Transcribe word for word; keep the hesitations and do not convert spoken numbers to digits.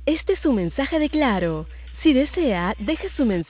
Este es su mensaje de Claro. Si desea, deje su mensaje.